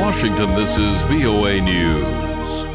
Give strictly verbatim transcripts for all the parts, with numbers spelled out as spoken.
Washington, this is V O A News.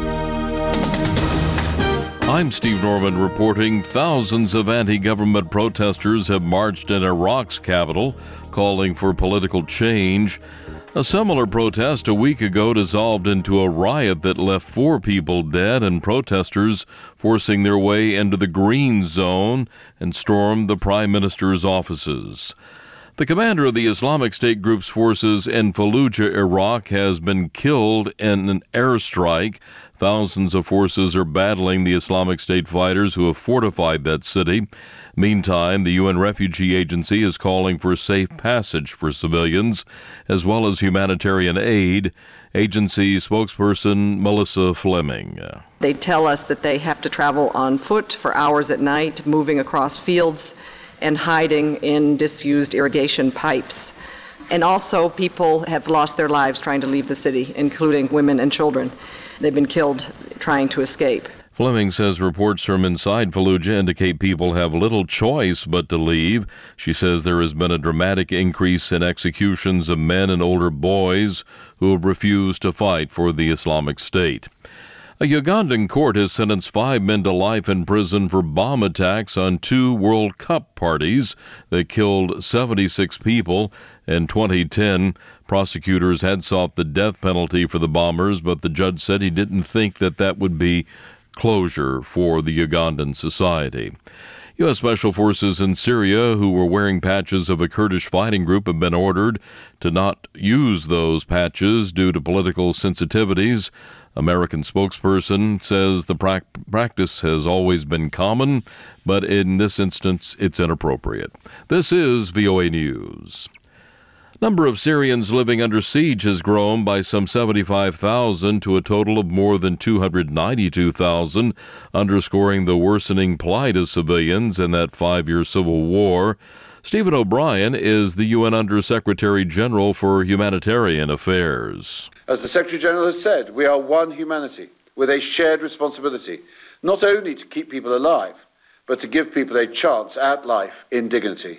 I'm Steve Norman reporting thousands of anti-government protesters have marched in Iraq's capital, calling for political change. A similar protest a week ago dissolved into a riot that left four people dead and protesters forcing their way into the green zone and stormed the prime minister's offices. The commander of the Islamic State group's forces in Fallujah, Iraq, has been killed in an airstrike. Thousands of forces are battling the Islamic State fighters who have fortified that city. Meantime, the U N Refugee Agency is calling for safe passage for civilians, as well as humanitarian aid. Agency spokesperson Melissa Fleming. They tell us that they have to travel on foot for hours at night, moving across fields and hiding in disused irrigation pipes. And also, people have lost their lives trying to leave the city, including women and children. They've been killed trying to escape. Fleming says reports from inside Fallujah indicate people have little choice but to leave. She says there has been a dramatic increase in executions of men and older boys who have refused to fight for the Islamic State. A Ugandan court has sentenced five men to life in prison for bomb attacks on two World Cup parties that killed seventy-six people in twenty ten. Prosecutors had sought the death penalty for the bombers, but the judge said he didn't think that that would be closure for the Ugandan society. U S Special Forces in Syria who were wearing patches of a Kurdish fighting group have been ordered to not use those patches due to political sensitivities. American spokesperson says the pra- practice has always been common, but in this instance, it's inappropriate. This is V O A News. Number of Syrians living under siege has grown by some seventy-five thousand to a total of more than two hundred ninety-two thousand, underscoring the worsening plight of civilians in that five-year civil war. Stephen O'Brien is the U N Under-Secretary General for Humanitarian Affairs. As the Secretary General has said, we are one humanity with a shared responsibility, not only to keep people alive, but to give people a chance at life in dignity.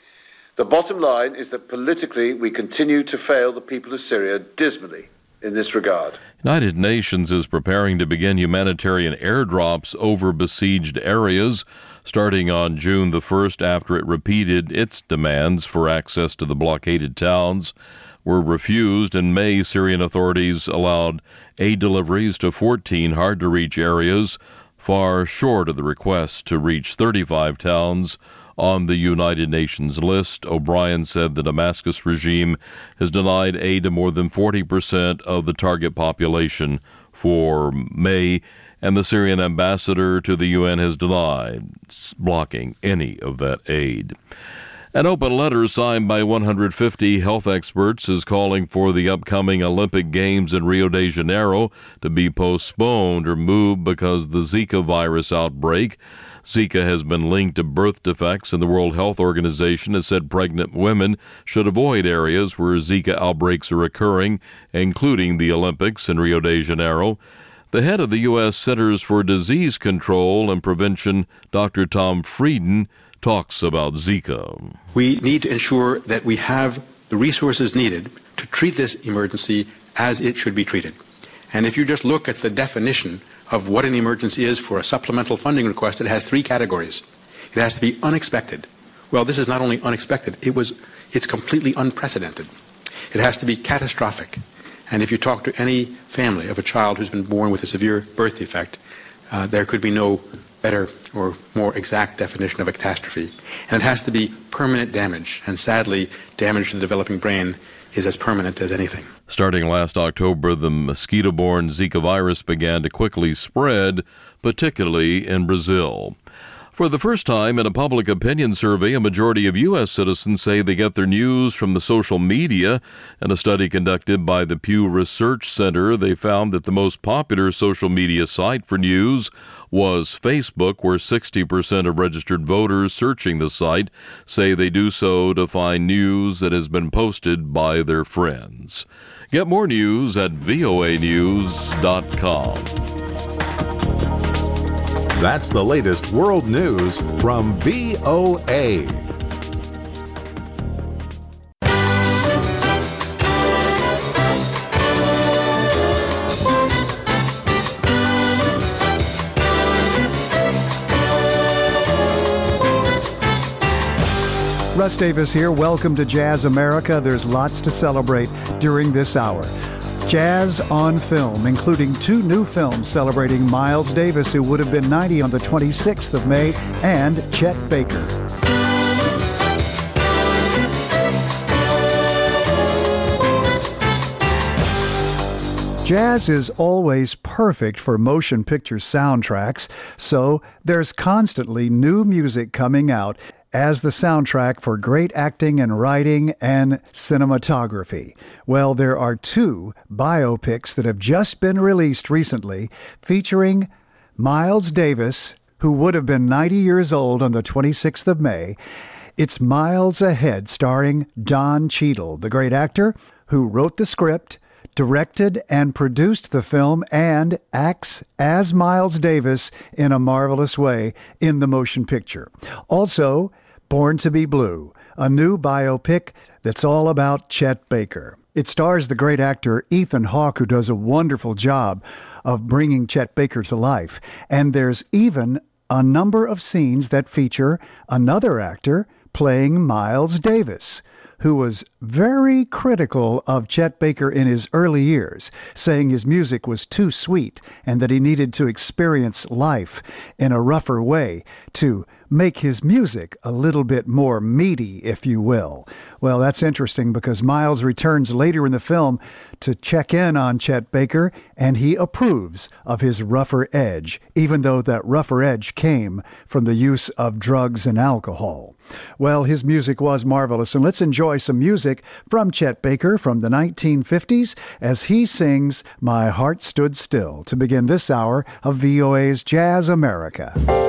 The bottom line is that politically we continue to fail the people of Syria dismally in this regard. United Nations is preparing to begin humanitarian airdrops over besieged areas starting on June the first after it repeated its demands for access to the blockaded towns were refused. In May, Syrian authorities allowed aid deliveries to fourteen hard-to-reach areas, far short of the request to reach thirty-five towns on the United Nations list. O'Brien said the Damascus regime has denied aid to more than forty percent of the target population for May, and the Syrian ambassador to the U N has denied blocking any of that aid. An open letter signed by one hundred fifty health experts is calling for the upcoming Olympic Games in Rio de Janeiro to be postponed or moved because of the Zika virus outbreak. Zika has been linked to birth defects, and the World Health Organization has said pregnant women should avoid areas where Zika outbreaks are occurring, including the Olympics in Rio de Janeiro. The head of the U S Centers for Disease Control and Prevention, Doctor Tom Frieden, talks about Zika. We need to ensure that we have the resources needed to treat this emergency as it should be treated. And if you just look at the definition of what an emergency is for a supplemental funding request, it has three categories. It has to be unexpected. Well, this is not only unexpected, it was, it's completely unprecedented. It has to be catastrophic. And if you talk to any family of a child who's been born with a severe birth defect, uh, there could be no better or more exact definition of a catastrophe. And it has to be permanent damage. And sadly, damage to the developing brain is as permanent as anything. Starting last October, the mosquito-borne Zika virus began to quickly spread, particularly in Brazil. For the first time in a public opinion survey, a majority of U S citizens say they get their news from the social media. In a study conducted by the Pew Research Center, they found that the most popular social media site for news was Facebook, where sixty percent of registered voters searching the site say they do so to find news that has been posted by their friends. Get more news at V O A news dot com. That's the latest world news from V O A. Russ Davis here. Welcome to Jazz America. There's lots to celebrate during this hour. Jazz on film, including two new films celebrating Miles Davis, who would have been ninety on the twenty-sixth of May, and Chet Baker. Jazz is always perfect for motion picture soundtracks, so there's constantly new music coming out as the soundtrack for great acting and writing and cinematography. Well, there are two biopics that have just been released recently featuring Miles Davis, who would have been ninety years old on the twenty-sixth of May. It's Miles Ahead, starring Don Cheadle, the great actor who wrote the script, directed and produced the film, and acts as Miles Davis in a marvelous way in the motion picture. Also, Born to be Blue, a new biopic that's all about Chet Baker. It stars the great actor Ethan Hawke, who does a wonderful job of bringing Chet Baker to life. And there's even a number of scenes that feature another actor playing Miles Davis, who was very critical of Chet Baker in his early years, saying his music was too sweet and that he needed to experience life in a rougher way to make his music a little bit more meaty, if you will. Well, that's interesting because Miles returns later in the film to check in on Chet Baker, and he approves of his rougher edge, even though that rougher edge came from the use of drugs and alcohol. Well, his music was marvelous, and let's enjoy some music from Chet Baker from the nineteen fifties as he sings My Heart Stood Still to begin this hour of V O A's Jazz America.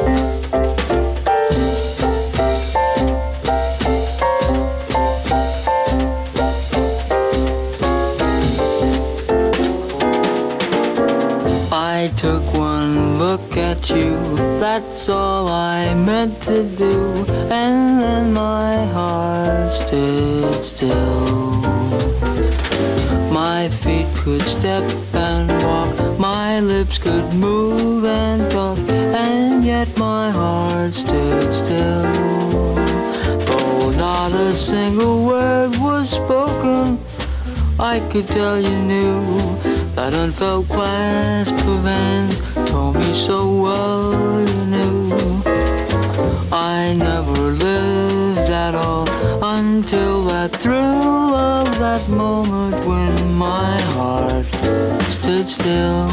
I took one look at you, that's all I meant to do, and then my heart stood still. My feet could step and walk, my lips could move and talk, and yet my heart stood still. Though not a single word was spoken, I could tell you knew. That unfelt clasp of hands told me so well you knew. I never lived at all until that thrill of that moment when my heart stood still.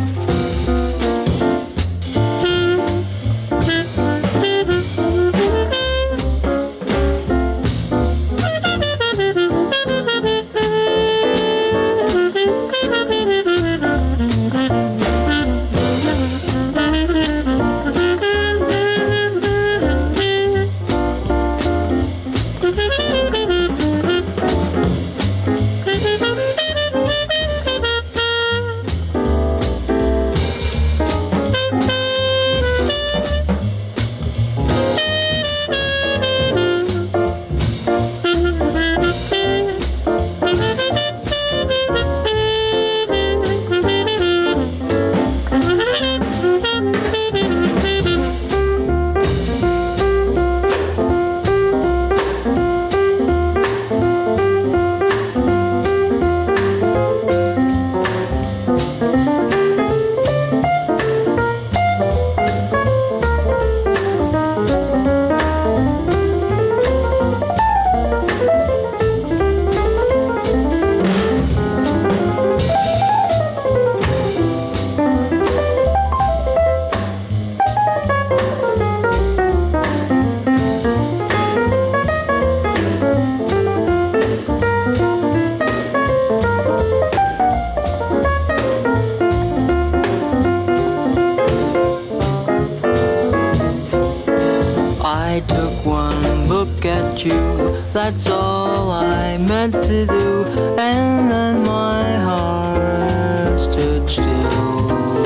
That's all I meant to do, and then my heart stood still.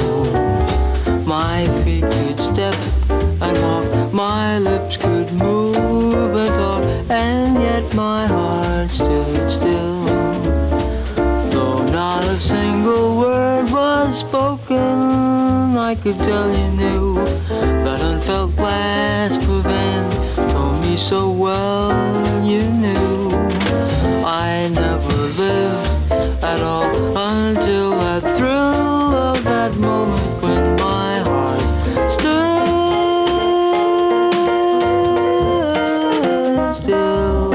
My feet could step and walk, my lips could move and talk, and yet my heart stood still. Though not a single word was spoken, I could tell you knew. That unfelt clasp of hands told me me so well, you knew I never lived at all until that thrill of that moment when my heart stood still.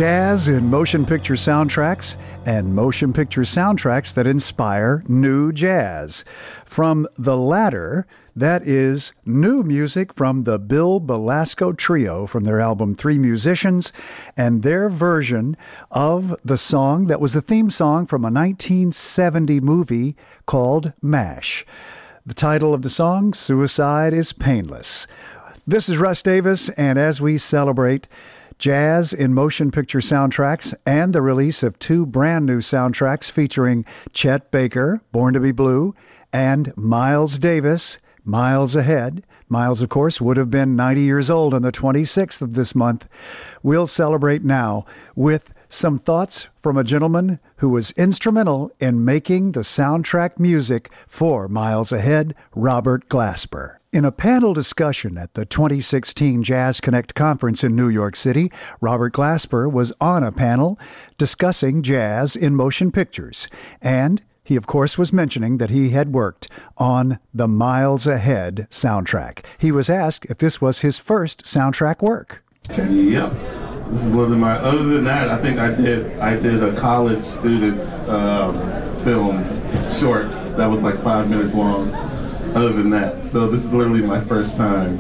Jazz in motion picture soundtracks and motion picture soundtracks that inspire new jazz. From the latter, that is new music from the Bill Belasco Trio from their album Three Musicians and their version of the song that was the theme song from a nineteen seventy movie called MASH. The title of the song, Suicide is Painless. This is Russ Davis, and as we celebrate jazz in motion picture soundtracks and the release of two brand new soundtracks featuring Chet Baker, Born to Be Blue, and Miles Davis, Miles Ahead. Miles, of course, would have been ninety years old on the twenty-sixth of this month. We'll celebrate now with some thoughts from a gentleman who was instrumental in making the soundtrack music for Miles Ahead, Robert Glasper. In a panel discussion at the twenty sixteen Jazz Connect conference in New York City, Robert Glasper was on a panel discussing jazz in motion pictures, and he, of course, was mentioning that he had worked on the Miles Ahead soundtrack. He was asked if this was his first soundtrack work. Yep. This is literally my, other than that, I think I did I did a college student's um, film short that was like five minutes long, other than that. So this is literally my first time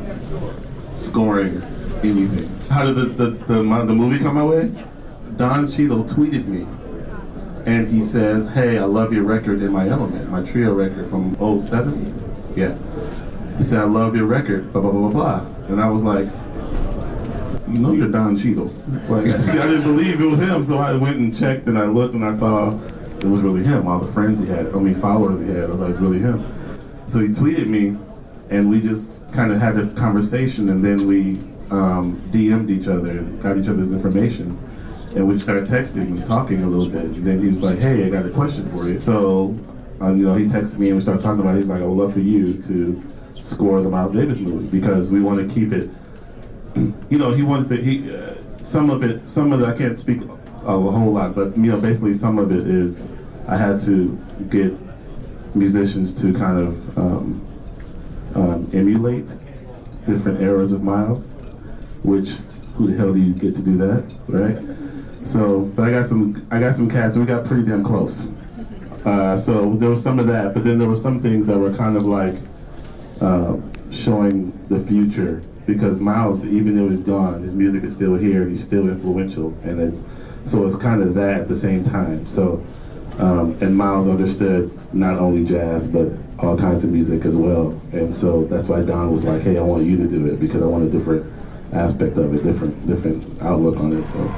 scoring anything. How did the, the, the, my, the movie come my way? Don Cheadle tweeted me, and he said, hey, I love your record In My Element, my trio record from oh seven? Yeah. He said, I love your record, blah, blah, blah, blah, blah. And I was like, you know you're Don Cheadle. Like, I didn't believe it was him, so I went and checked and I looked and I saw it was really him. All the friends he had, how many followers he had, I was like, it's really him. So he tweeted me and we just kind of had a conversation, and then we um, D M'd each other and got each other's information. And we started texting and talking a little bit. And then he was like, hey, I got a question for you. So, um, you know, he texted me and we started talking about it. He was like, I would love for you to score the Miles Davis movie because we want to keep it. You know, he wanted to, he, uh, some of it, some of it, I can't speak a, a whole lot, but, you know, basically some of it is I had to get musicians to kind of um, um, emulate different eras of Miles, which, who the hell do you get to do that, right? So, but I got some, I got some cats, we got pretty damn close. Uh, so there was some of that, but then there were some things that were kind of like uh, showing the future. Because Miles, even though he's gone, his music is still here and he's still influential, and it's so it's kind of that at the same time. So, um, and Miles understood not only jazz but all kinds of music as well, and so that's why Don was like, "Hey, I want you to do it because I want a different aspect of it, different different outlook on it." So.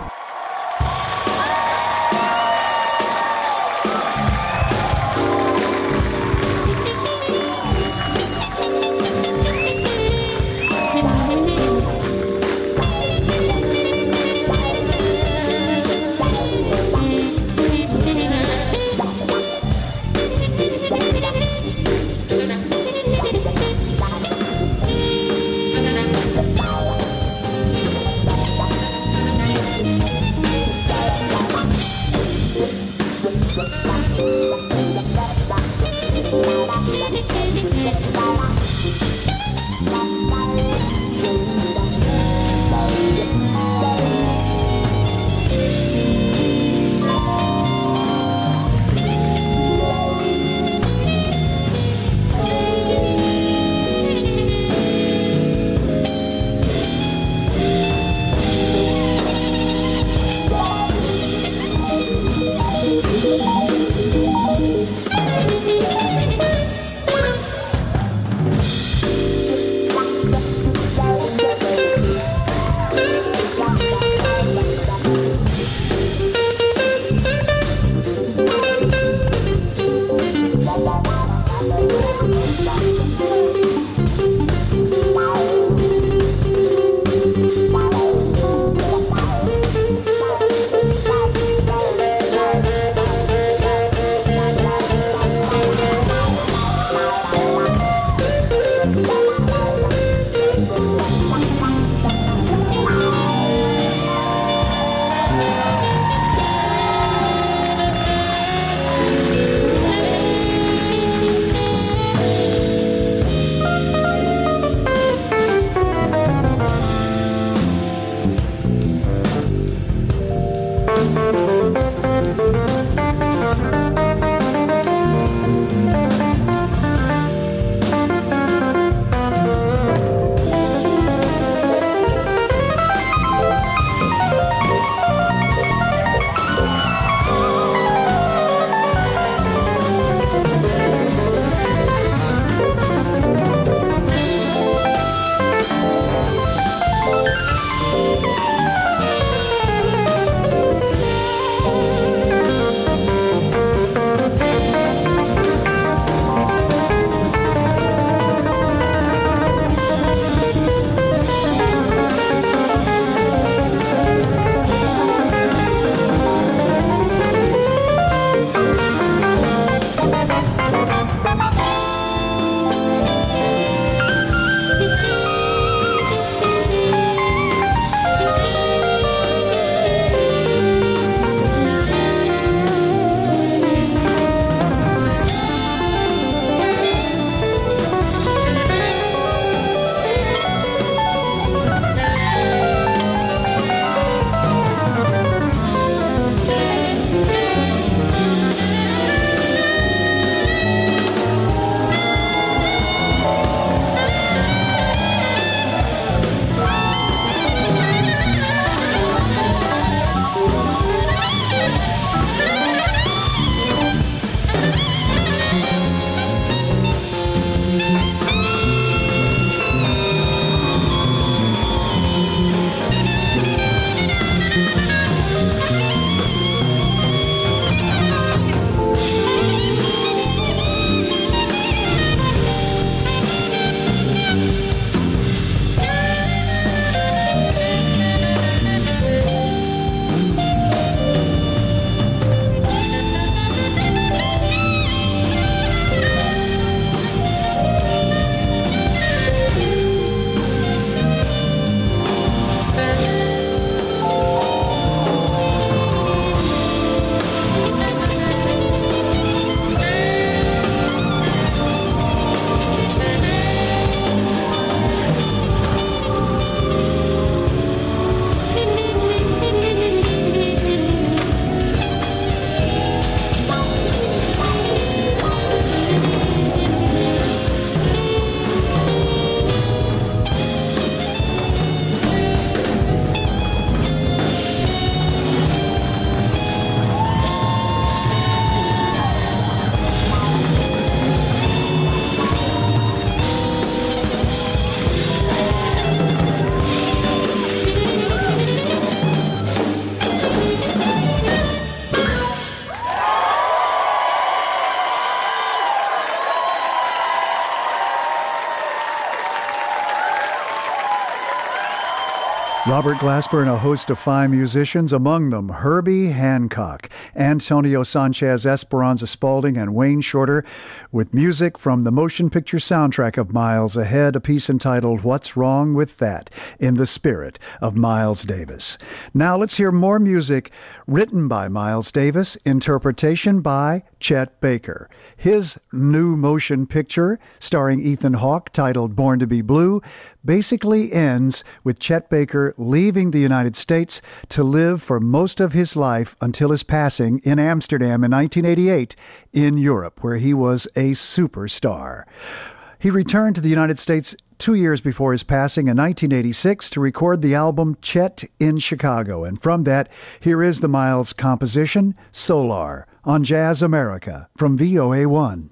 Robert Glasper and a host of fine musicians, among them Herbie Hancock, Antonio Sanchez Esperanza Spalding, and Wayne Shorter, with music from the motion picture soundtrack of Miles Ahead, a piece entitled What's Wrong with That, in the spirit of Miles Davis. Now let's hear more music written by Miles Davis, interpretation by Chet Baker. His new motion picture, starring Ethan Hawke, titled Born to be Blue, basically ends with Chet Baker leaving the United States to live for most of his life until his passing in Amsterdam in nineteen eighty-eight in Europe, where he was a superstar. He returned to the United States two years before his passing in nineteen eighty-six to record the album Chet in Chicago. And from that, here is the Miles composition, Solar, on Jazz America from V O A one.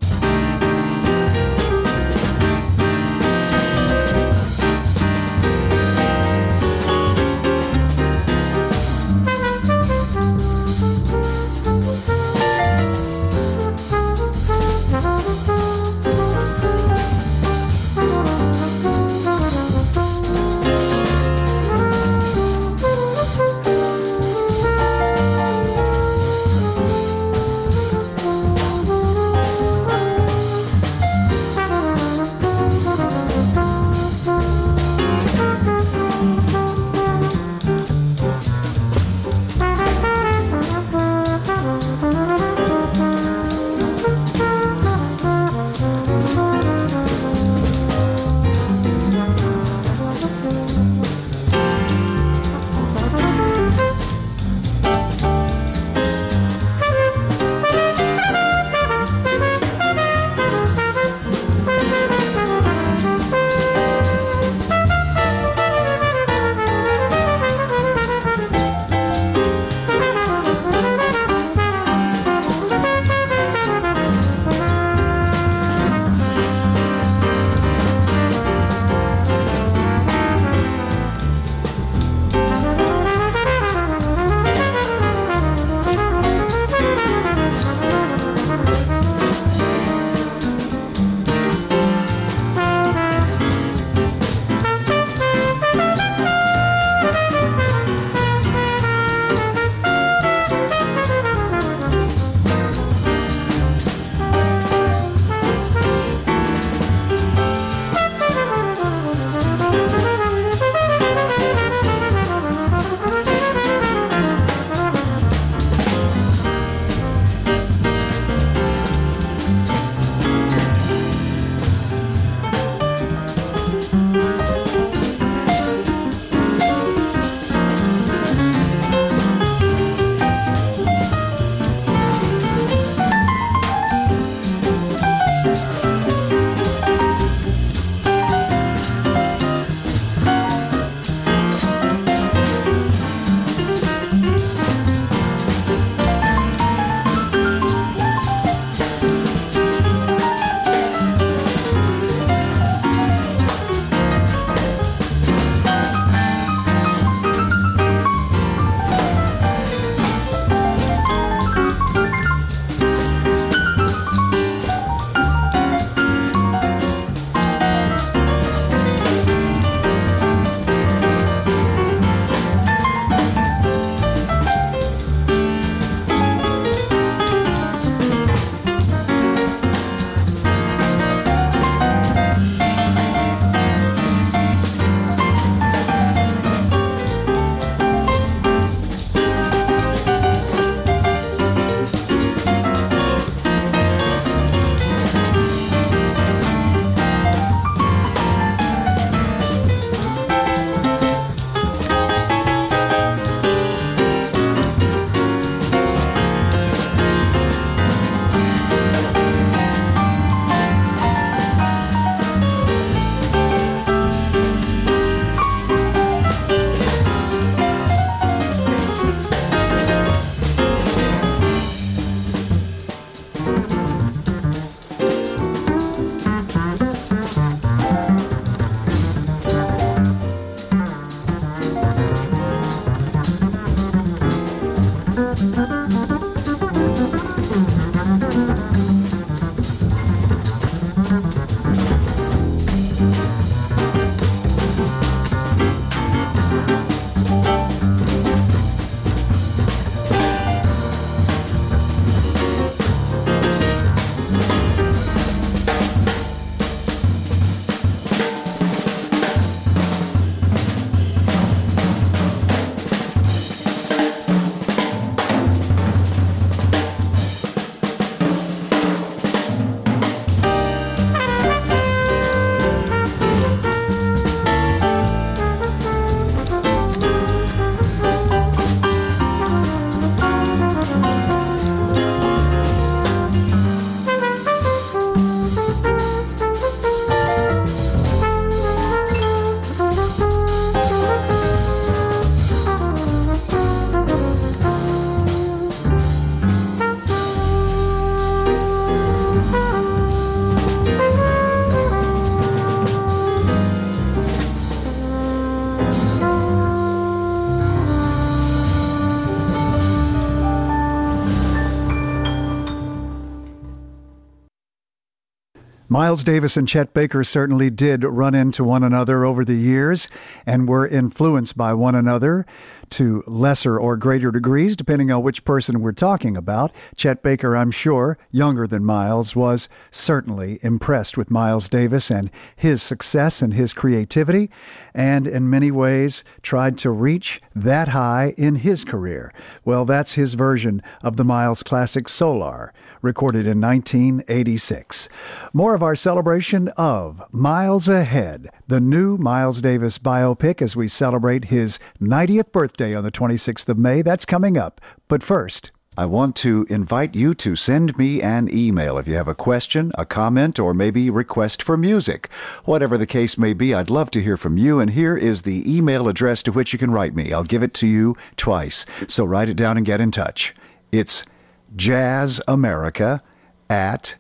Miles Davis and Chet Baker certainly did run into one another over the years and were influenced by one another to lesser or greater degrees, depending on which person we're talking about. Chet Baker, I'm sure, younger than Miles, was certainly impressed with Miles Davis and his success and his creativity, and in many ways tried to reach that high in his career. Well, that's his version of the Miles classic Solar, recorded in nineteen eighty-six. More of our celebration of Miles Ahead, the new Miles Davis biopic, as we celebrate his ninetieth birthday on the twenty-sixth of May. That's coming up. But first, I want to invite you to send me an email if you have a question, a comment, or maybe request for music. Whatever the case may be, I'd love to hear from you, and here is the email address to which you can write me. I'll give it to you twice, so write it down and get in touch. It's jazzamerica at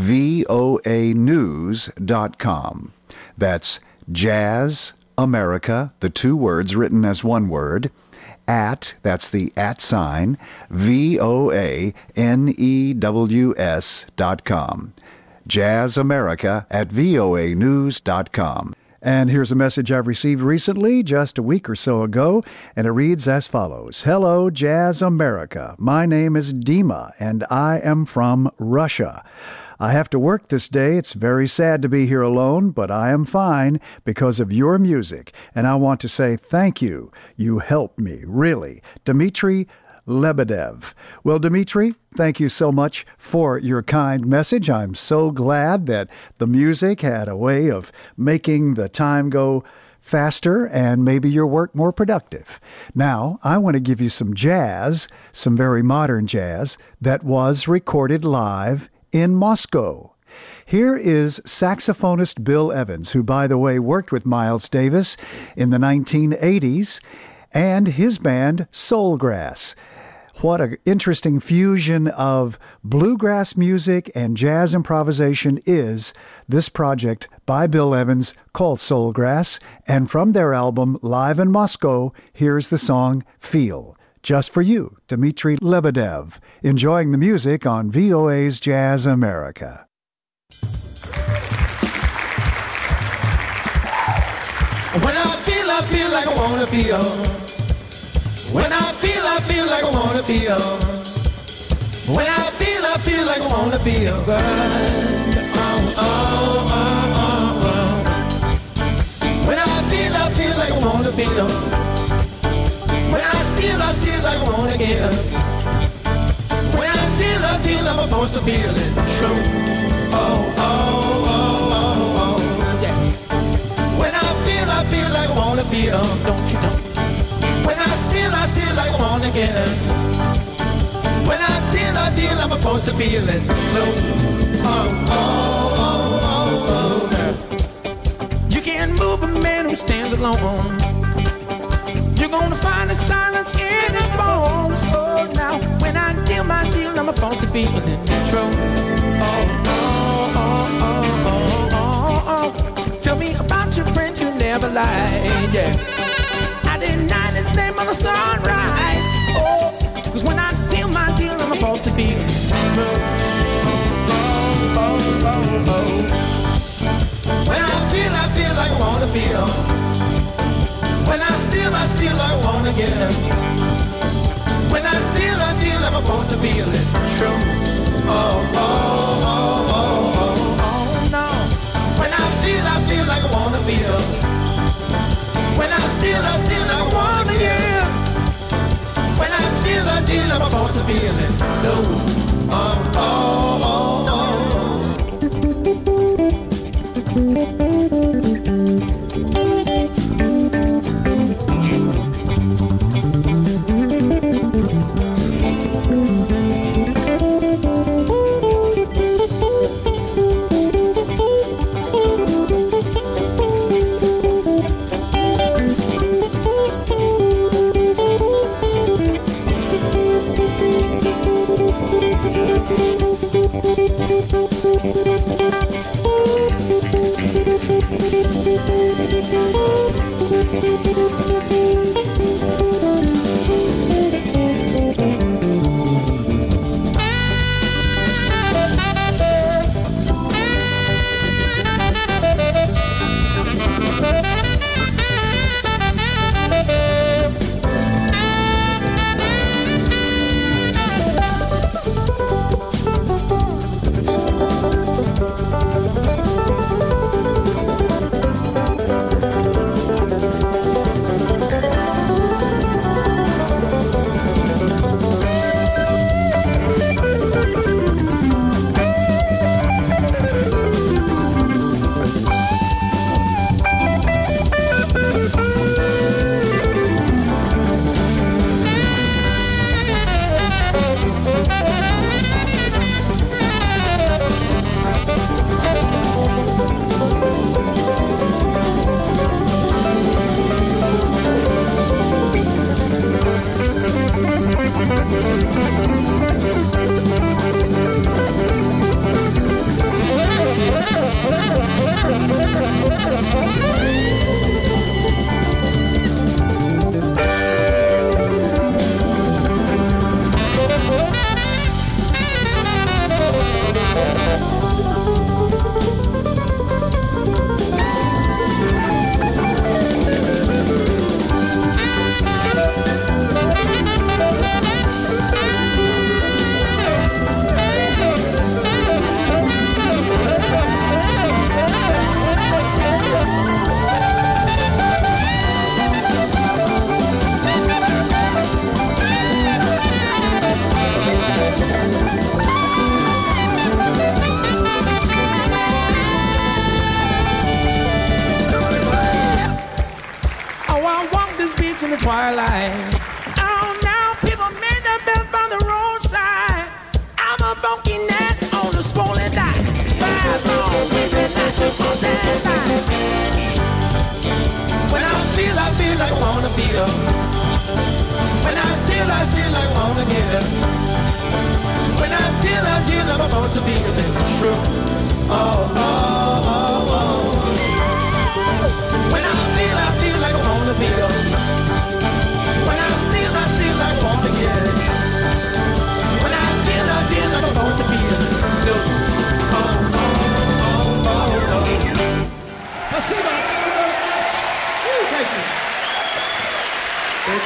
voa news dot com. That's jazzamerica, the two words written as one word, at, that's the at sign, V O A N E W S dot com. jazzamerica at voa news dot com. And here's a message I've received recently, just a week or so ago, and it reads as follows. Hello, Jazz America. My name is Dima, and I am from Russia. I have to work this day. It's very sad to be here alone, but I am fine because of your music, and I want to say thank you. You helped me, really. Dmitry Lebedev. Well, Dmitry, thank you so much for your kind message. I'm so glad that the music had a way of making the time go faster and maybe your work more productive. Now, I want to give you some jazz, some very modern jazz, that was recorded live in Moscow. Here is saxophonist Bill Evans, who, by the way, worked with Miles Davis in the nineteen eighties, and his band Soulgrass. What an interesting fusion of bluegrass music and jazz improvisation is this project by Bill Evans called Soulgrass. And from their album Live in Moscow, here's the song Feel. Just for you, Dmitry Lebedev, enjoying the music on V O A's Jazz America. When I feel, I feel like I wanna feel. When I feel, I feel like I wanna feel. When I feel, I feel like I wanna feel good. Oh, oh, oh, oh, oh. When I feel, I feel like I wanna feel. When I steal, I steal like I wanna give. When I steal, I steal, I'm forced to feel it. True. Oh, oh, oh, oh, oh, yeah. When I feel, I feel like I wanna feel. Don't you know? When I steal, I steal like I wanna give. When I deal, I deal, I'm supposed to feel it. No. Oh, oh, oh, oh, oh. You can't move a man who stands alone. You're gonna find the silence in his bones. Oh, now, when I deal my deal, I'm supposed to feel it. True. Oh, oh, oh, oh, oh, oh, oh. Tell me about your friend you never lied, yeah. Deny this name on the sunrise. Oh, cause when I deal my deal, I'm supposed to feel true. Oh, oh, oh, oh. When I feel, I feel like I wanna feel. When I steal, I steal like I wanna give. When I deal, I deal, I'm supposed to feel it true. Oh, oh, oh, oh, oh, oh, no. When I feel, I feel like I wanna feel. When I steal, I steal, I wanna hear. When I deal, I deal, I'm supposed to feel it. No. Oh, oh, oh, oh.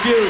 Thank you.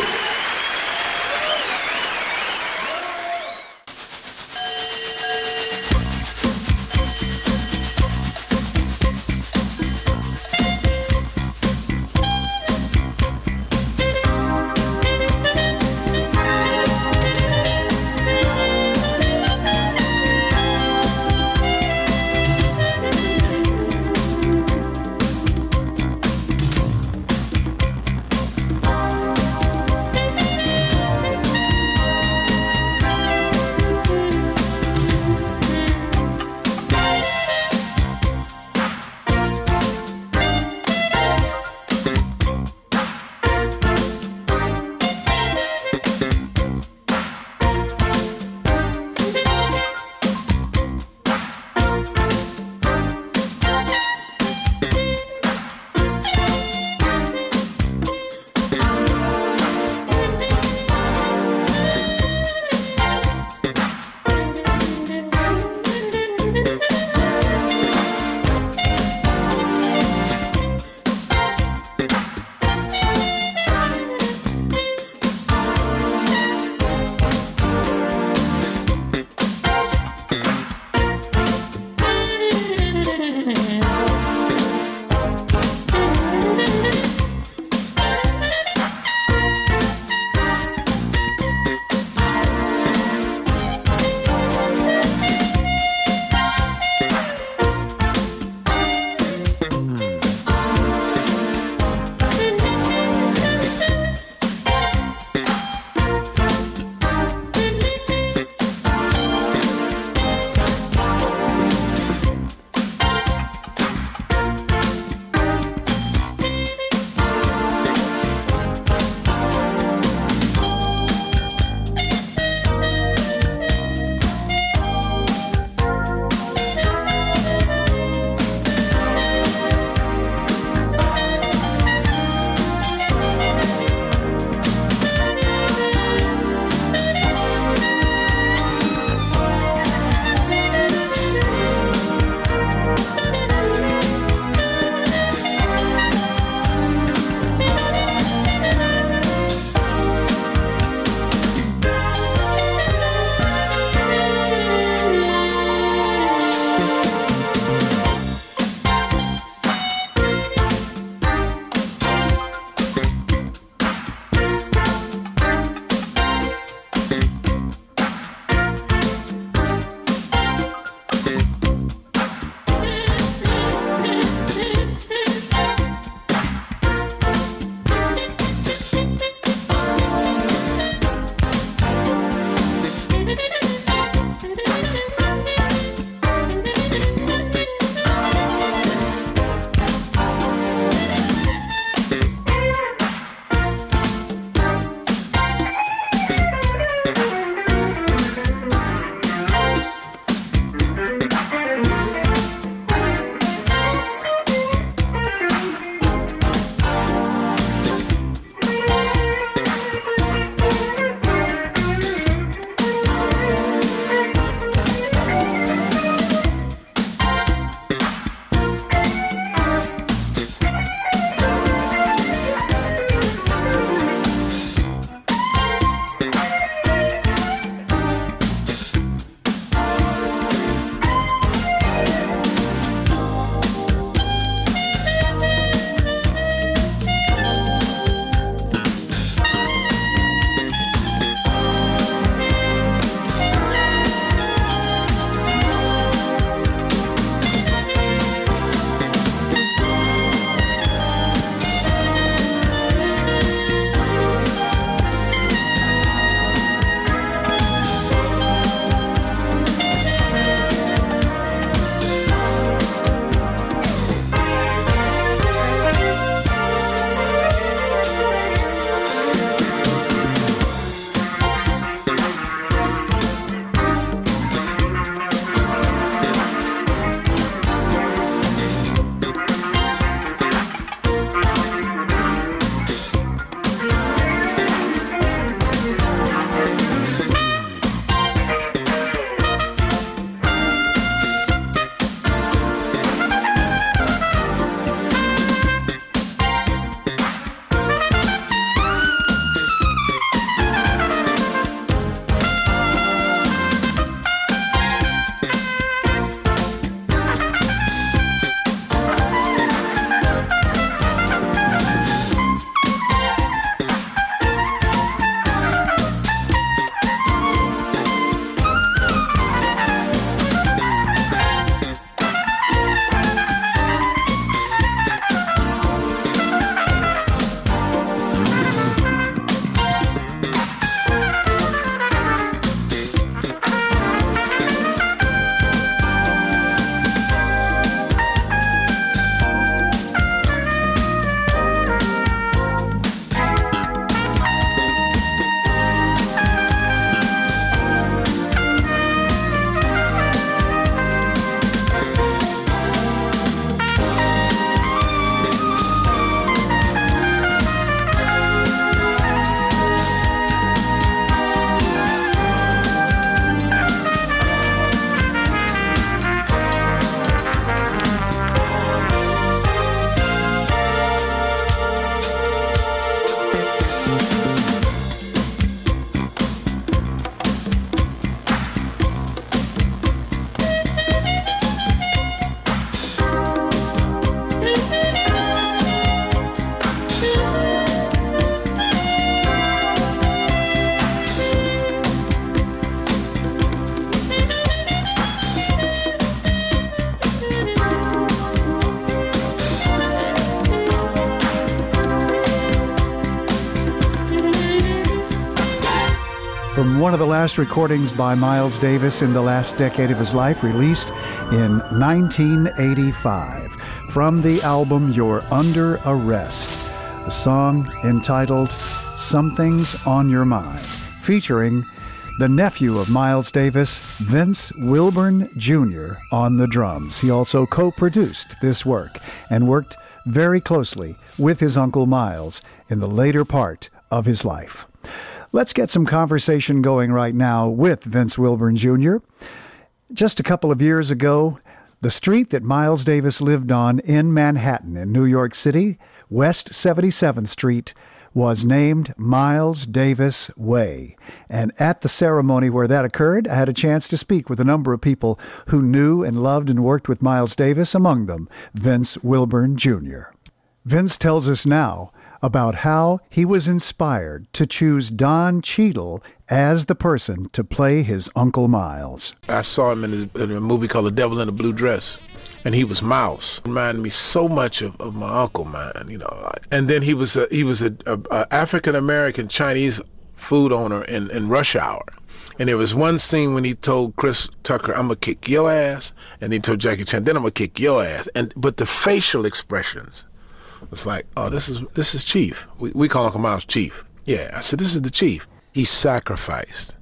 from one of the last recordings by Miles Davis in the last decade of his life, released in nineteen eighty-five. From the album You're Under Arrest, a song entitled Something's on Your Mind, featuring the nephew of Miles Davis, Vince Wilburn Junior, on the drums. He also co-produced this work and worked very closely with his uncle Miles in the later part of his life. Let's get some conversation going right now with Vince Wilburn Junior Just a couple of years ago, the street that Miles Davis lived on in Manhattan in New York City, West seventy-seventh Street, was named Miles Davis Way. And at the ceremony where that occurred, I had a chance to speak with a number of people who knew and loved and worked with Miles Davis, among them Vince Wilburn Junior Vince tells us now about how he was inspired to choose Don Cheadle as the person to play his Uncle Miles. I saw him in, his, in a movie called The Devil in a Blue Dress, and he was Mouse. Reminded me so much of, of my uncle, man, you know. And then he was a, he was a, a, a African-American Chinese food owner in, in Rush Hour. And there was one scene when he told Chris Tucker, I'm going to kick your ass, and he told Jackie Chan, then I'm going to kick your ass. And But the facial expressions, it's like, oh, this is this is Chief. We, we call Uncle Miles Chief. Yeah, I said, this is the Chief. He sacrificed.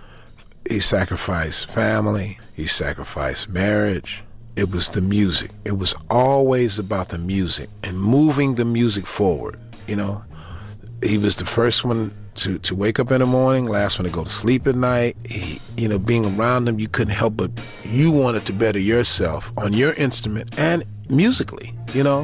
He sacrificed family. He sacrificed marriage. It was the music. It was always about the music and moving the music forward, you know. He was the first one to, to wake up in the morning, last one to go to sleep at night. He, you know, being around him, you couldn't help but you wanted to better yourself on your instrument and musically, you know.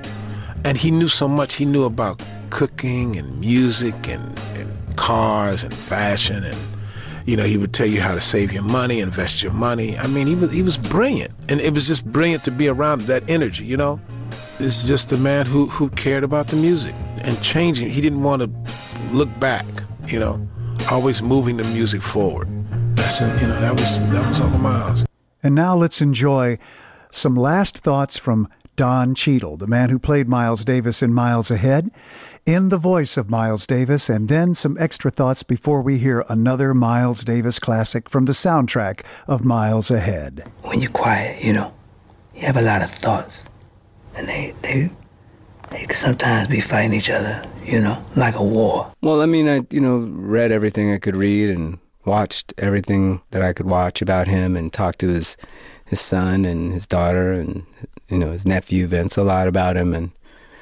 And he knew so much. He knew about cooking and music and, and cars and fashion, and you know, he would tell you how to save your money, invest your money. I mean, he was he was brilliant, and it was just brilliant to be around that energy. You know, it's just a man who who cared about the music and changing. He didn't want to look back. You know, always moving the music forward. That's it. You know, that was that was Uncle Miles. And now let's enjoy some last thoughts from Don Cheadle, the man who played Miles Davis in Miles Ahead, in the voice of Miles Davis, and then some extra thoughts before we hear another Miles Davis classic from the soundtrack of Miles Ahead. When you're quiet, you know, you have a lot of thoughts, and they they they can sometimes be fighting each other, you know, like a war. Well, I mean, I, you know, read everything I could read and watched everything that I could watch about him, and talked to his his son and his daughter and, you know, his nephew Vince a lot about him. And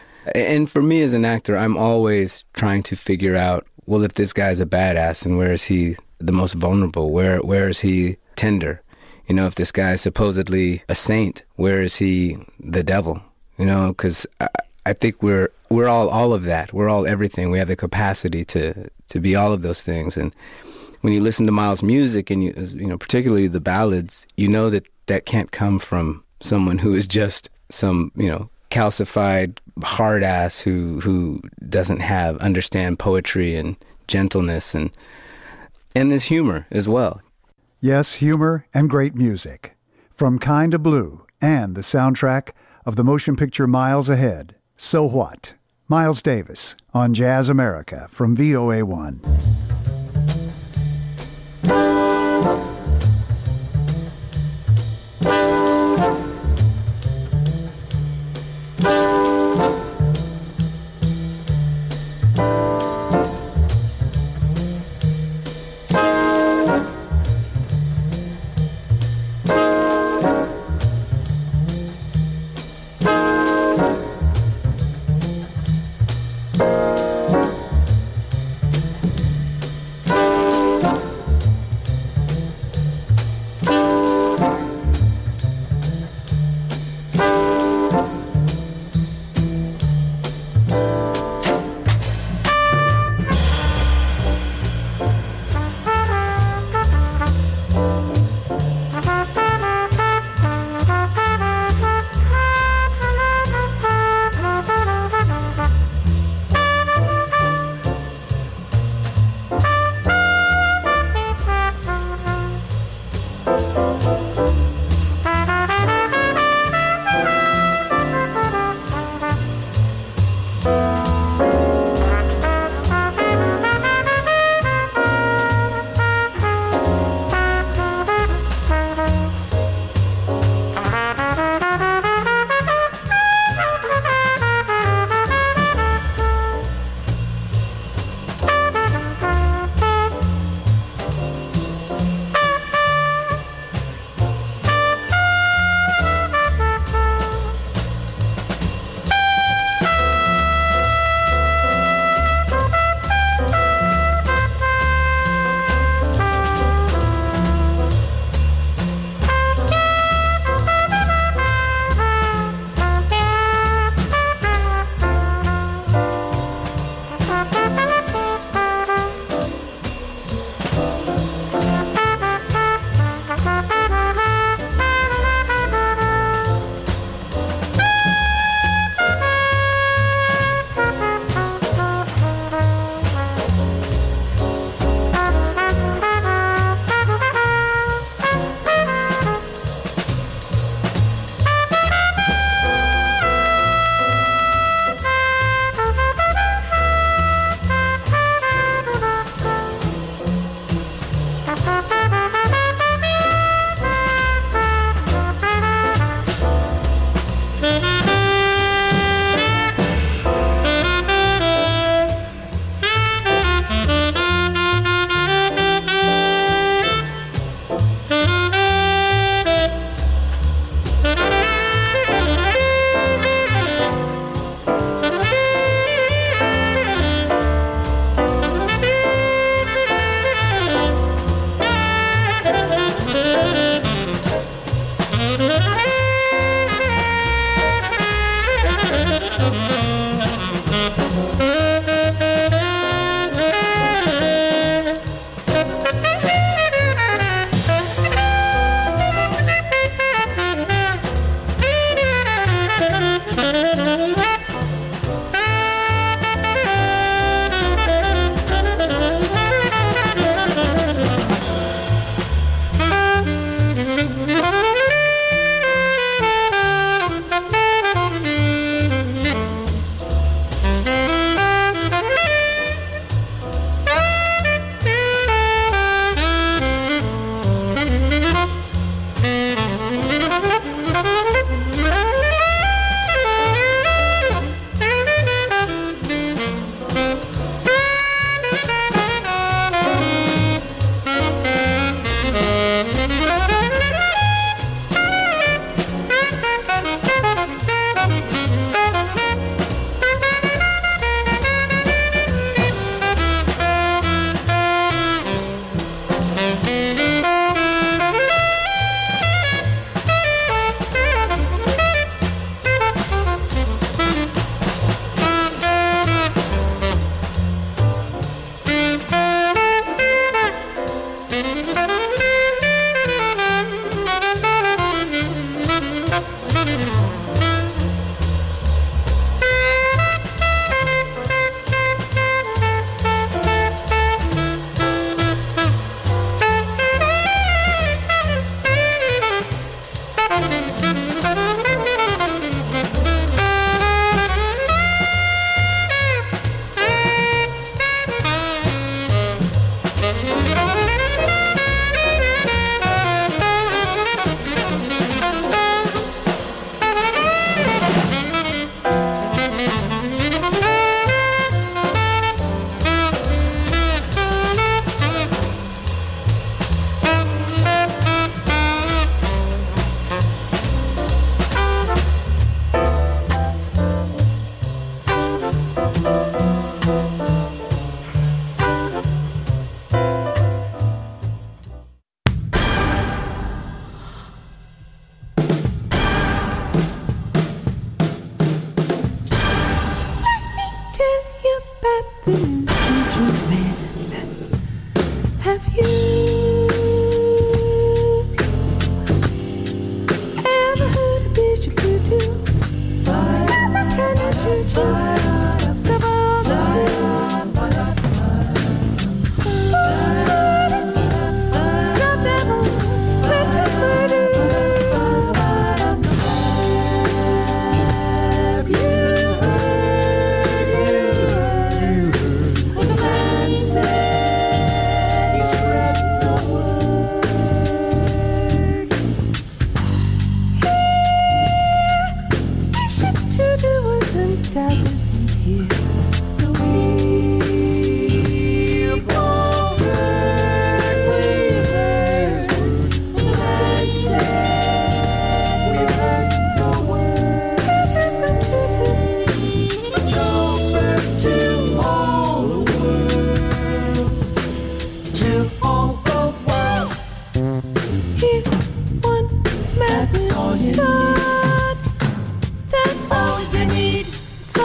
and for me as an actor, I'm always trying to figure out, well, if this guy's a badass, and where is he the most vulnerable? Where where is he tender? You know, if this guy's supposedly a saint, where is he the devil? You know, because I, I think we're we're all all of that. We're all everything. We have the capacity to to be all of those things. And when you listen to Miles' music, and you you know, particularly the ballads, you know that that can't come from someone who is just some, you know, calcified hard ass who who doesn't have understand poetry and gentleness and and this humor as well. Yes, humor and great music. From Kinda Blue and the soundtrack of the motion picture Miles Ahead, So What? Miles Davis on Jazz America from V O A one.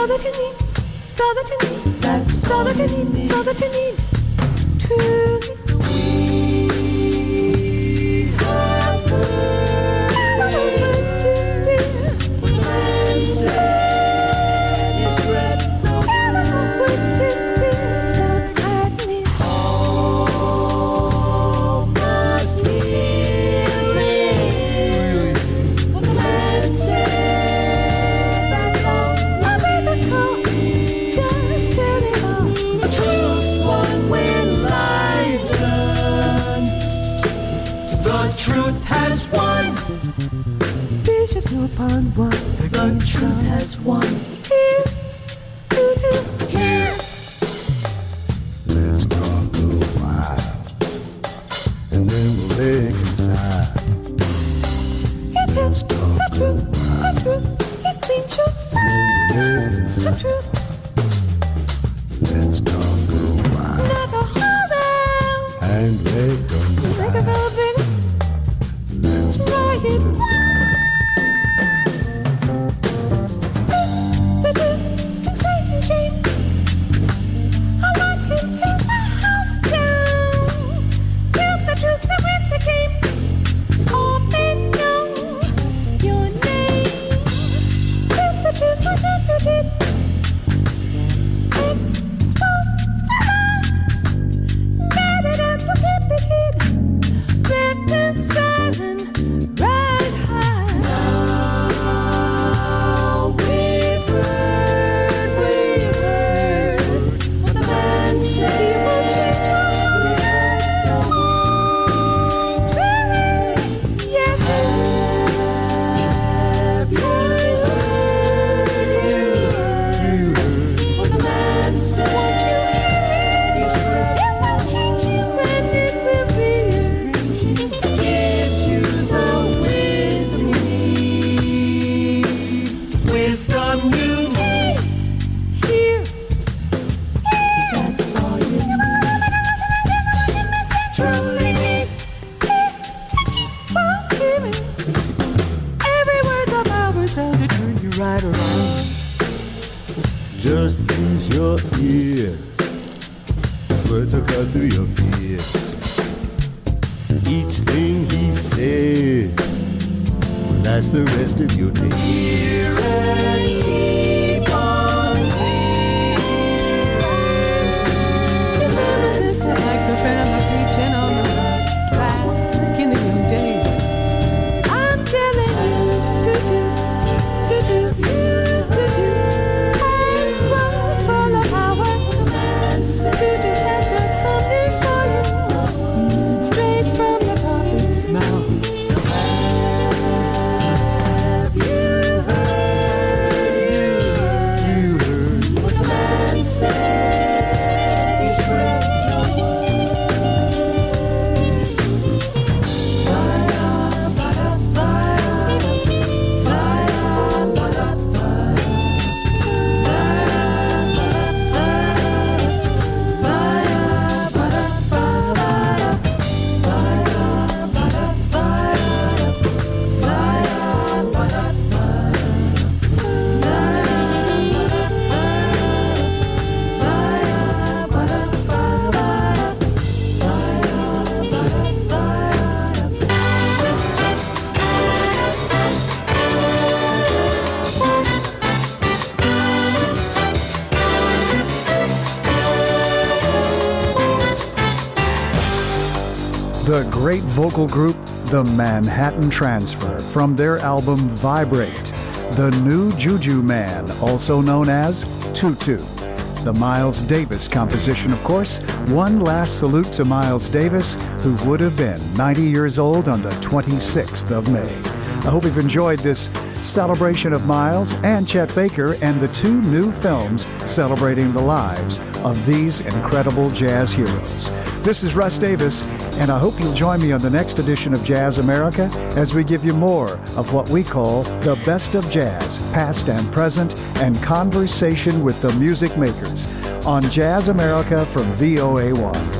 that you need, it's all that you need, that's all that you need, it's all that you need. Truth is we have heard what you hear. Man said is red, no matter what you hear, it's not happening. All must hear it. What the man said, that's all. I made the call, just tell it all. The truth won when lies done. The truth has won. Bishop no pond won. The truth has won. Here, do do here. Let's talk a while, and then we'll reconcile. It is the truth, the truth. It means your side. The truth. Let's talk a while, Never hold out. and reconcile. Make a fella bigger. Let's Try it. The truth, exciting shame. How I can tear the house down. Build the truth that with the game. All men know your name. Build the truth, I got to did. Expose the lie. Let it out, forget the kid. Reconcile and rise high. Now we've heard, we've heard what the man said. He will change your mind. Yes, have you heard what the man said? Won't you hear it? It will change you and it will rearrange you. Gives you the wisdom you need. Wisdom you need. Here. That's all you need. Truly need. Keep on hearing. Every word's of ours so to turn you right around. Just use your ears. His words will cut through your fears. Each thing he said will last the rest of your days. Hear and keep on hearing. This is like the fella preaching on the rock back in the young days. I'm telling you, do do, do do, you do do. Hands full of power. Do do has got some news for you, straight from the prophet's mouth. Have you heard? You heard what the man said? He's great. Fire, fire, fire, fire, fire, The great vocal group, the Manhattan Transfer, from their album Vibrate. The New Juju Man, also known as Tutu. The Miles Davis composition, of course. One last salute to Miles Davis, who would have been ninety years old on the twenty-sixth of May. I hope you've enjoyed this celebration of Miles and Chet Baker and the two new films celebrating the lives of these incredible jazz heroes. This is Russ Davis, and I hope you'll join me on the next edition of Jazz America as we give you more of what we call the best of jazz, past and present, and conversation with the music makers on Jazz America from V O A one.